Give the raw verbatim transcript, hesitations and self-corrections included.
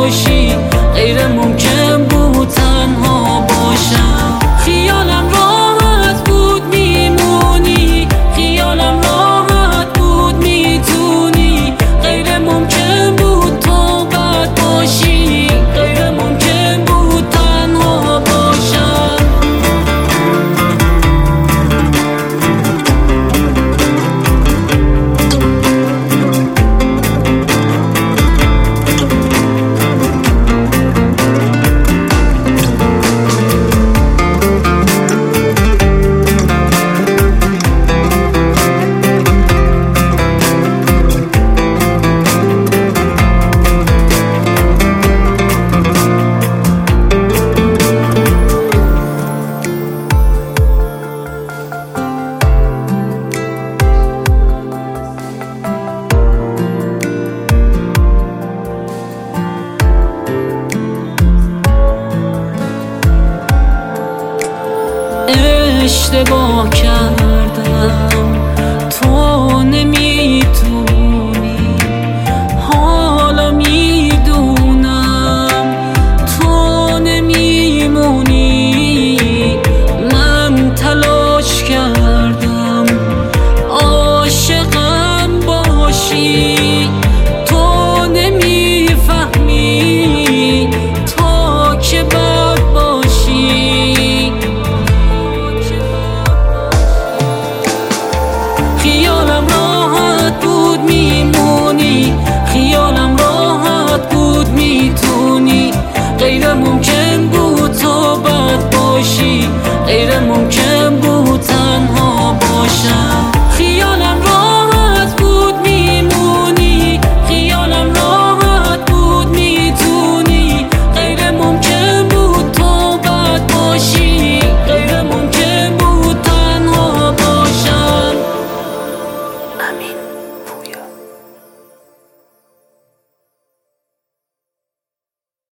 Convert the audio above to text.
باشی، غیر ممکن بود تنها باشم. خیالم راحت بود میمونی، خیالم راحت بود میتونی، غیر ممکن بود تو بد باشی، غیر ممکن بود تنها باشم. اشتباه کردم، تو نمیتونی، حالا میدونم تو نمیمونی. من تلاش کردم عاشقم باشی، تو نمیفهمی تا که بد باشی. خیالم راحت بود میمونی، خیالم راحت بود میتونی، غیر ممکن بود تو بد باشی، غیر ممکن